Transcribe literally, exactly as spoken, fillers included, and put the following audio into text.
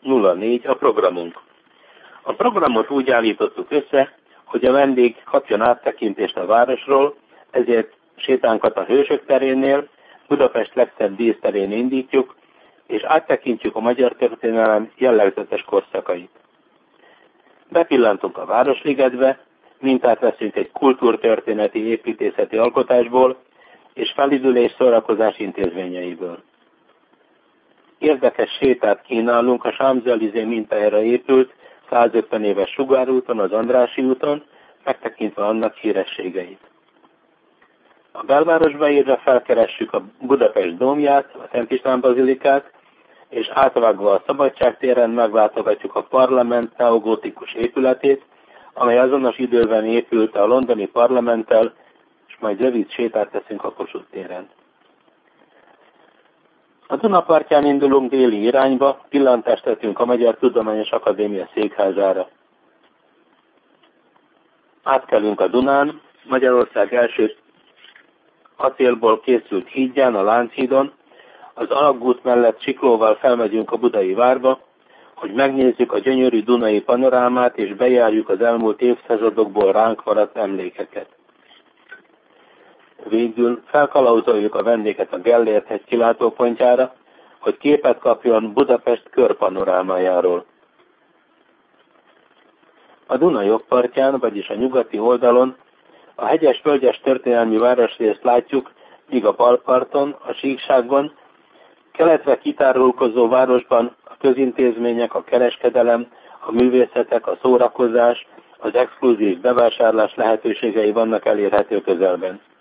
nulla négy a programunk. A programot úgy állítottuk össze, hogy a vendég kapjon áttekintést a városról, ezért sétánkat a Hősök terénél, Budapest legszebb díszterén indítjuk, és áttekintjük a magyar történelem jellegzetes korszakait. Bepillantunk a Városligetbe, mintát veszünk egy kultúrtörténeti építészeti alkotásból, és felidülés szórakozás intézményeiből. Érdekes sétát kínálunk a Champs-Élysées mintájára épült százötven éves sugárúton, az Andrássy úton, megtekintve annak hírességeit. A belvárosba érve felkeressük a Budapest dómját, a Szent István bazilikát, és átvágva a Szabadságtéren meglátogatjuk a parlament neogótikus épületét, amely azonos időben épült a londoni parlamenttel, és majd rövid sétát teszünk a Kossuth téren. A Duna partján indulunk déli irányba, pillantást tettünk a Magyar Tudományos Akadémia székházára. Átkelünk a Dunán, Magyarország első acélból készült hídján, a Lánchídon, az alagút mellett siklóval felmegyünk a Budai várba, hogy megnézzük a gyönyörű dunai panorámát, és bejárjuk az elmúlt évszázadokból ránk maradt emlékeket. Végül felkalauzoljuk a vendéget a Gellért-hegy kilátópontjára, hogy képet kapjon Budapest körpanorámájáról. A Duna jobb partján, vagyis a nyugati oldalon, a hegyes-völgyes történelmi városrészt látjuk, míg a balparton, a síkságban, keletre kitárulkozó városban a közintézmények, a kereskedelem, a művészetek, a szórakozás, az exkluzív bevásárlás lehetőségei vannak elérhető közelben.